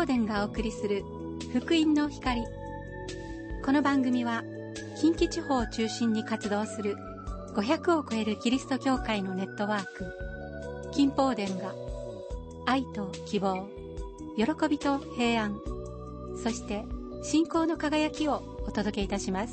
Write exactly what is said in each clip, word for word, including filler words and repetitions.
伝がお送りする福音の光。この番組は近畿地方を中心に活動するごひゃくを超えるキリスト教会のネットワーク金宝伝が愛と希望、喜びと平安、そして信仰の輝きをお届けいたします。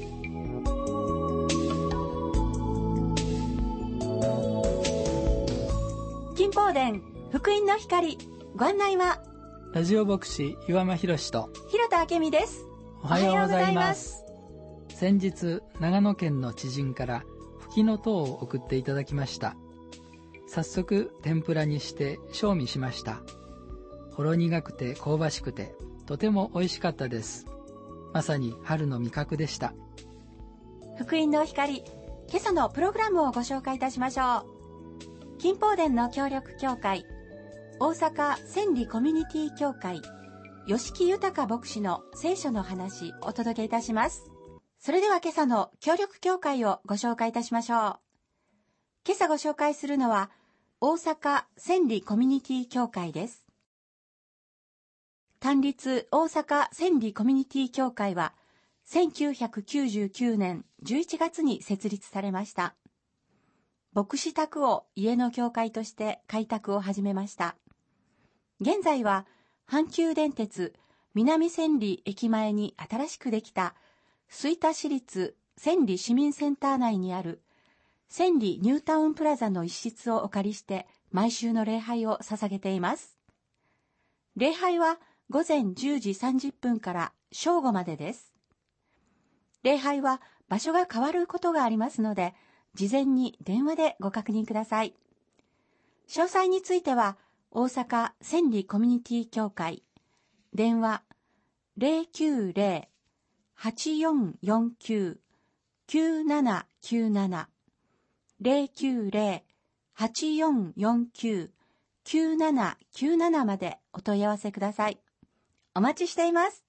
金宝伝福音の光、ご案内はラジオ牧師岩間博史と広田明美です。 おはようございます。先日長野県の知人からフキノトウを送っていただきました。早速天ぷらにして賞味しました。ほろ苦くて香ばしくてとても美味しかったです。まさに春の味覚でした。 福音の光、今朝のプログラムをご紹介いたしましょう。金宝伝の協力協会、大阪千里コミュニティ協会、吉木豊牧師の聖書の話をお届けいたします。それでは今朝の協力協会をご紹介いたしましょう。今朝ご紹介するのは大阪千里コミュニティ協会です。単立大阪千里コミュニティ協会はせんきゅうひゃくきゅうじゅうきゅうねんじゅういちがつに設立されました。牧師宅を家の教会として開拓を始めました。現在は阪急電鉄南千里駅前に新しくできた吹田市立千里市民センター内にある千里ニュータウンプラザの一室をお借りして毎週の礼拝を捧げています。礼拝は午前じゅうじさんじゅっぷんから正午までです。礼拝は場所が変わることがありますので、事前に電話でご確認ください。詳細については大阪千里コミュニティ協会、電話 ゼロきゅうゼロ はちよんよんきゅう きゅうななきゅうなな ゼロきゅうゼロ はちよんよんきゅう きゅうななきゅうなな までお問い合わせください。お待ちしています。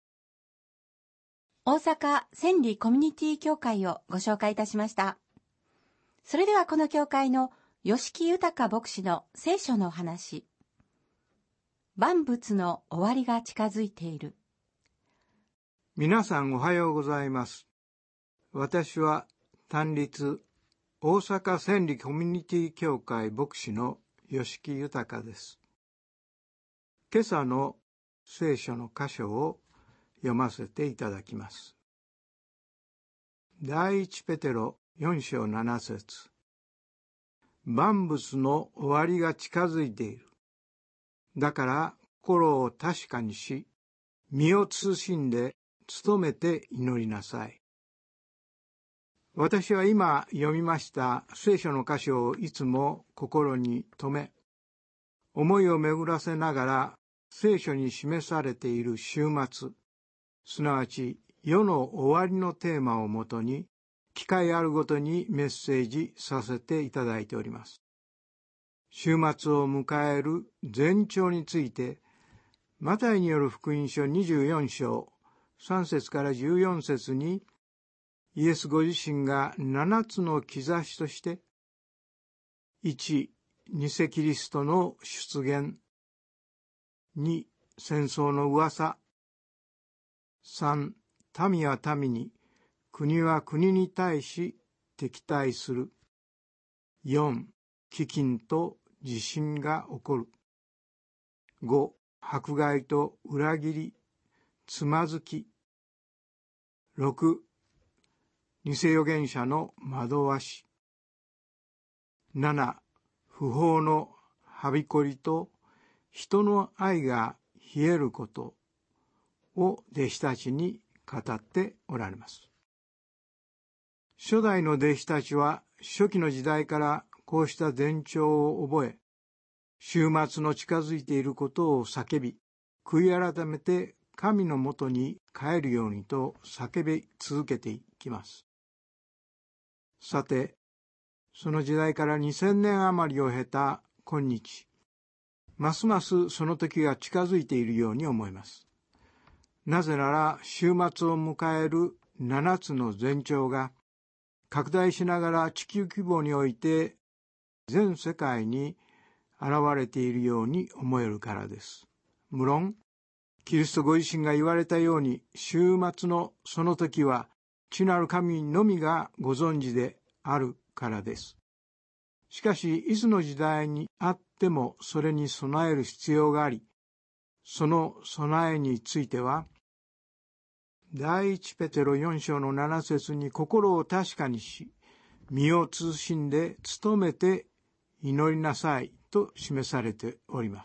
大阪千里コミュニティ協会をご紹介いたしました。それではこの教会の吉木豊牧師の聖書の話。万物の終わりが近づいている。 皆さんおはようございます。私は単立大阪千里コミュニティ協会牧師の吉木豊です。今朝の聖書の箇所を読ませていただきます。第一ペテロよん章なな節。万物の終わりが近づいている。だから心を確かにし、身を慎んで努めて祈りなさい。私は今読みました聖書の箇所をいつも心に留め、思いを巡らせながら聖書に示されている終末、すなわち世の終わりのテーマをもとに、機会あるごとにメッセージさせていただいております。終末を迎える前兆について、マタイによる福音書にじゅうよん章さん節からじゅうよん節に、イエスご自身がななつの兆しとして、いち、偽キリストの出現、に、戦争の噂、さん、民は民に、国は国に対し敵対する。よん、飢饉と地震が起こる。ご、迫害と裏切り、つまずき。ろく、偽預言者の惑わし。なな、不法のはびこりと人の愛が冷えることを弟子たちに語っておられます。初代の弟子たちは初期の時代からこうした前兆を覚え、終末の近づいていることを叫び、悔い改めて神のもとに帰るようにと叫び続けていきます。さて、その時代からにせんねん余りを経た今日、ますますその時が近づいているように思います。なぜなら終末を迎えるななつの前兆が拡大しながら地球規模において全世界に現れているように思えるからです。無論キリストご自身が言われたように、終末のその時は、父なる神のみがご存知であるからです。しかし、いつの時代にあってもそれに備える必要があり、その備えについては、第一ペテロよん章のなな節に心を確かにし、身を慎んで努めて祈りなさいと示されております。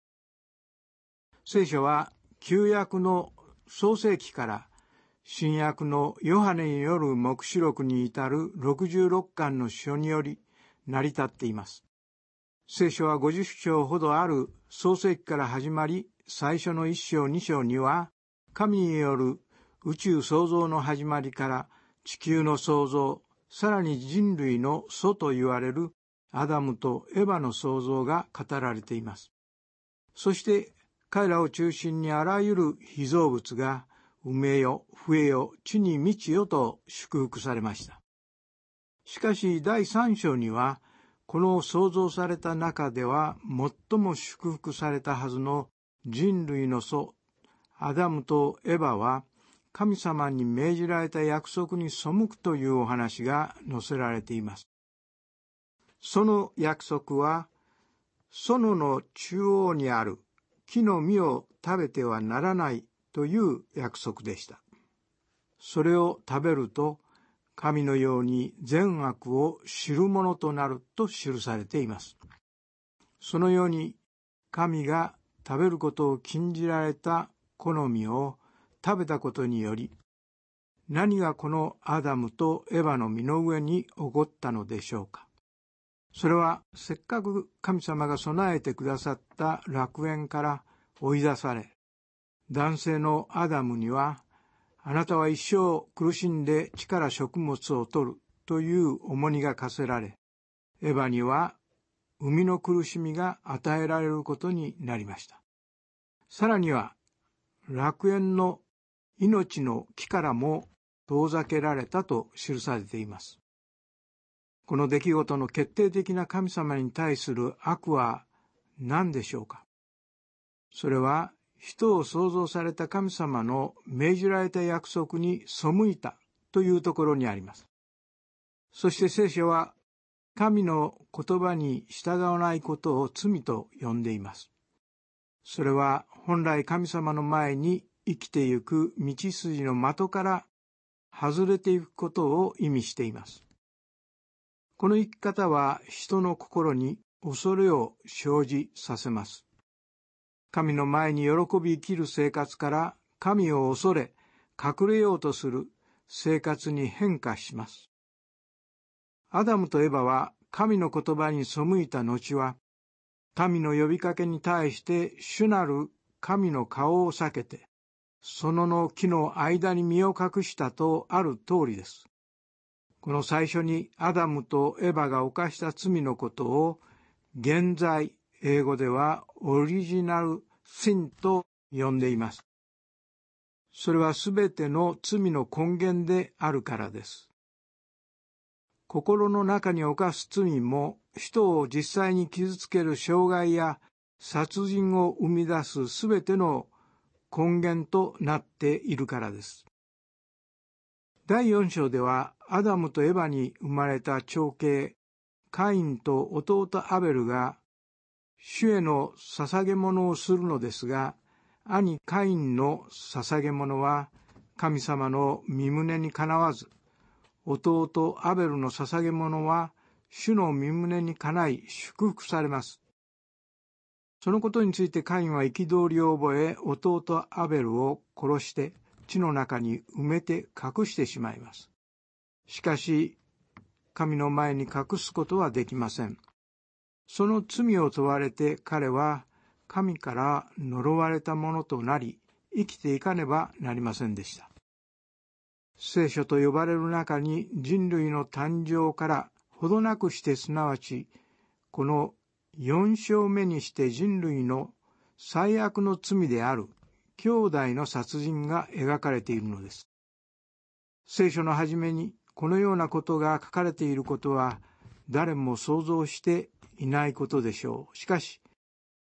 聖書は旧約の創世記から新約のヨハネによる黙示録に至るろくじゅうろっかんの書により成り立っています。聖書はごじゅっ章ほどある創世記から始まり、最初のいっ章に章には神による宇宙創造の始まりから地球の創造、さらに人類の祖と言われるアダムとエバの創造が語られています。そして彼らを中心にあらゆる被造物が産めよ、増えよ、地に満ちよと祝福されました。しかしだいさん章には、この創造された中では最も祝福されたはずの人類の祖、アダムとエバは、神様に命じられた約束に背くというお話が載せられています。その約束は、園の中央にある木の実を食べてはならないという約束でした。それを食べると、神のように善悪を知るものとなると記されています。そのように、神が食べることを禁じられたこの実を食べたことにより、何がこのアダムとエバの身の上に起こったのでしょうか。それはせっかく神様が備えてくださった楽園から追い出され、男性のアダムには、あなたは一生苦しんで地から食物を取るという重荷が課せられ、エバには生みの苦しみが与えられることになりました。さらには、楽園の命の木からも遠ざけられたと記されています。この出来事の決定的な神様に対する悪は何でしょうか。それは人を創造された神様の命じられた約束に背いたというところにあります。そして聖書は神の言葉に従わないことを罪と呼んでいます。それは本来神様の前に生きてゆく道筋の的から外れていくことを意味しています。この生き方は人の心に恐れを生じさせます。神の前に喜び生きる生活から神を恐れ隠れようとする生活に変化します。アダムとエバは神の言葉に背いた後は、神の呼びかけに対して主なる神の顔を避けて、園の木の間に身を隠したとある通りです。この最初にアダムとエバが犯した罪のことを、現在、英語ではオリジナルシンと呼んでいます。それはすべての罪の根源であるからです。心の中に犯す罪も人を実際に傷つける傷害や殺人を生み出すすべての根源となっているからです。だいよん章ではアダムとエバに生まれた長兄カインと弟アベルが主への捧げ物をするのですが、兄カインの捧げ物は神様の御胸にかなわず、弟アベルの捧げ物は主の御胸にかない祝福されます。そのことについてカインは憤りを覚え、弟アベルを殺して地の中に埋めて隠してしまいます。しかし、神の前に隠すことはできません。その罪を問われて彼は神から呪われたものとなり、生きていかねばなりませんでした。聖書と呼ばれる中に人類の誕生からほどなくして、すなわちこのよん章目にして人類の最悪の罪である兄弟の殺人が描かれているのです。聖書の初めにこのようなことが書かれていることは誰も想像していないことでしょう。しかし、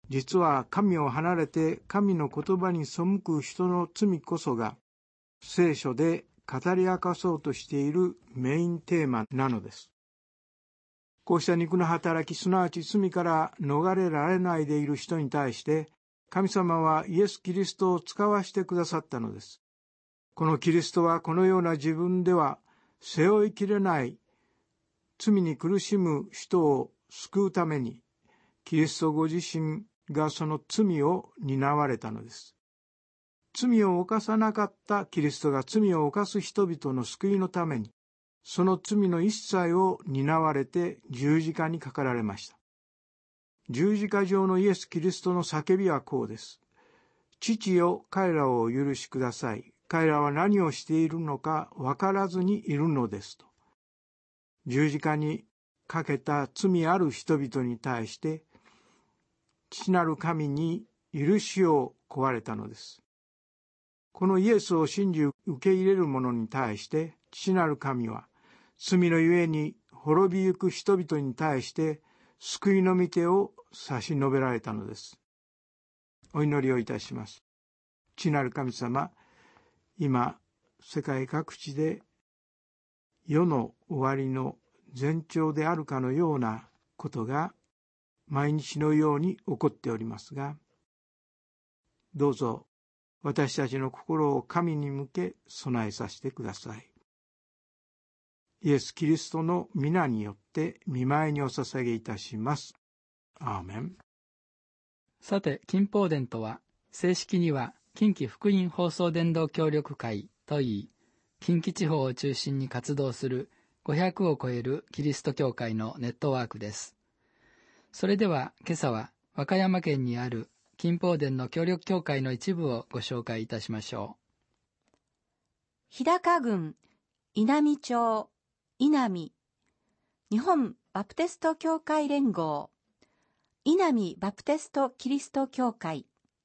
実は神を離れて神の言葉に背く人の罪こそが聖書で語り明かそうとしているメインテーマなのです。こうした肉の働き、すなわち罪から逃れられないでいる人に対して、神様はイエス・キリストを使わしてくださったのです。このキリストはこのような自分では背負いきれない罪に苦しむ人を救うために、キリストご自身がその罪を担われたのです。罪を犯さなかったキリストが罪を犯す人々の救いのために、その罪の一切を担われて十字架にかかられました。十字架上のイエス・キリストの叫びはこうです。父よ、彼らをお許しください。彼らは何をしているのか分からずにいるのですと。十字架にかけた罪ある人々に対して、父なる神に許しを請われたのです。このイエスを信じ受け入れる者に対して、父なる神は、罪のゆえに滅びゆく人々に対して、救いの御手を差し伸べられたのです。お祈りをいたします。父なる神様、今、世界各地で世の終わりの前兆であるかのようなことが毎日のように起こっておりますが、どうぞ私たちの心を神に向け備えさせてください。イエス・キリストの皆によって御前にお捧げいたします。アーメン。 さて、近方伝とは、正式には近畿福音放送伝道協力会といい、近畿地方を中心に活動するごひゃくを超えるキリスト教会のネットワークです。それでは今朝は和歌山県にある近方伝の協力教会の一部をご紹介いたしましょう。 日高郡稲美町稲美日本バプテスト教会連合稲美バプテストキリスト教会、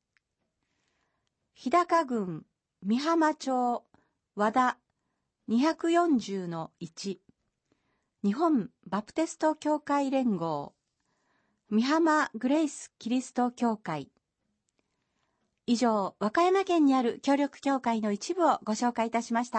日高郡美浜町和田 にひゃくよんじゅうのいち 日本バプテスト教会連合美浜グレイスキリスト教会。以上、和歌山県にある協力教会の一部をご紹介いたしました。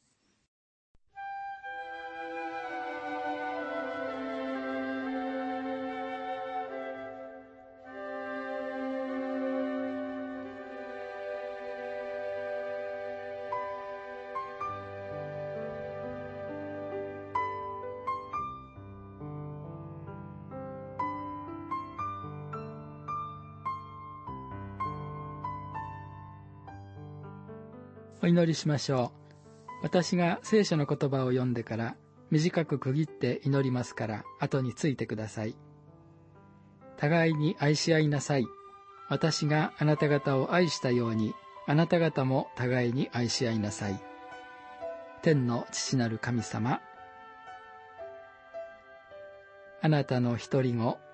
お祈りしましょう。私が聖書の言葉を読んでから短く区切って祈りますから後についてください。互いに愛し合いなさい。私があなた方を愛したようにあなた方も互いに愛し合いなさい。天の父なる神様、あなたの一人子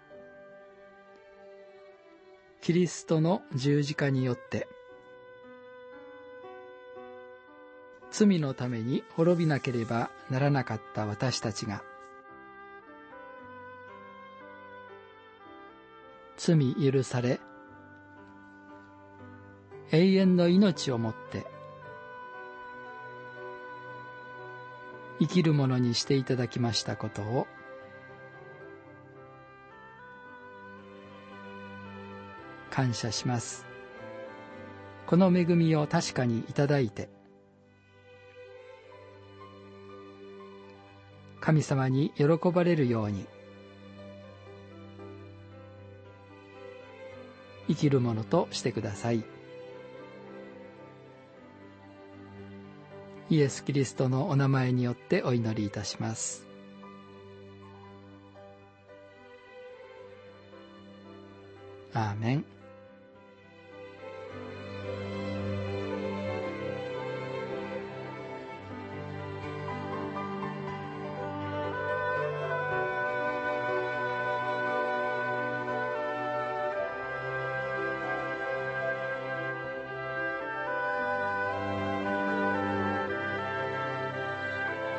キリストの十字架によって罪のために滅びなければならなかった私たちが、罪許され、永遠の命をもって生きるものにしていただきましたことを感謝します。この恵みを確かにいただいて、神様に喜ばれるように生きるものとしてください。イエス・キリストのお名前によってお祈りいたします。アーメン。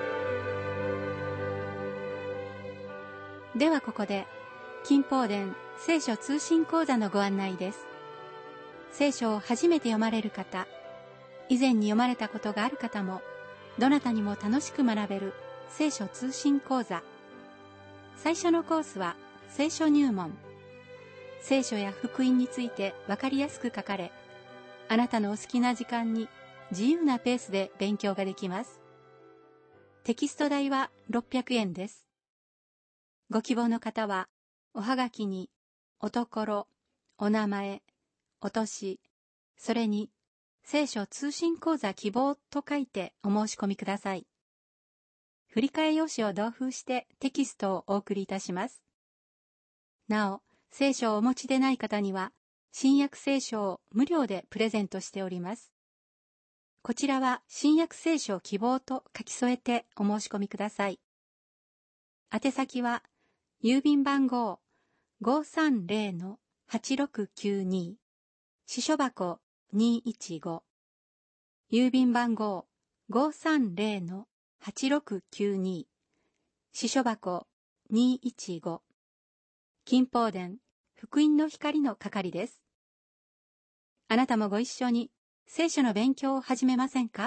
ではここで、金宝伝聖書通信講座のご案内です。聖書を初めて読まれる方、以前に読まれたことがある方も、どなたにも楽しく学べる聖書通信講座。最初のコースは聖書入門。聖書や福音についてわかりやすく書かれ、あなたのお好きな時間に自由なペースで勉強ができます。テキスト代はろっぴゃくえんです。ご希望の方は、おはがきに、おところ、お名前、お年、それに、聖書通信講座希望と書いてお申し込みください。振り替え用紙を同封してテキストをお送りいたします。なお、聖書をお持ちでない方には、新約聖書を無料でプレゼントしております。こちらは新約聖書希望と書き添えてお申し込みください。宛先は、郵便番号 ごーさんぜろのはちろくきゅうに 支所箱にいちご、郵便番号 ごーさんぜろのはちろくきゅうに 支所箱にいちご、金宝殿福音の光の係です。あなたもご一緒に聖書の勉強を始めませんか？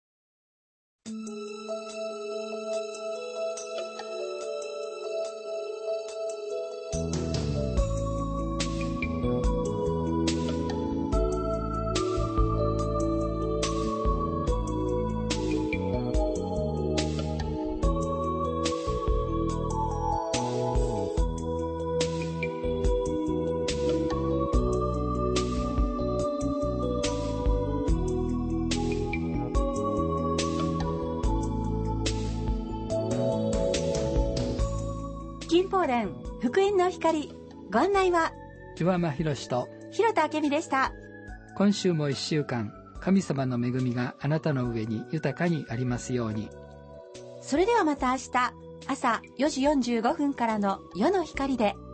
金宝殿福音の光、ご案内は岩間博と広田明美でした。 今週も一週間、神様の恵みがあなたの上に豊かにありますように。 それではまた明日朝よじよんじゅうごふんからの夜の光で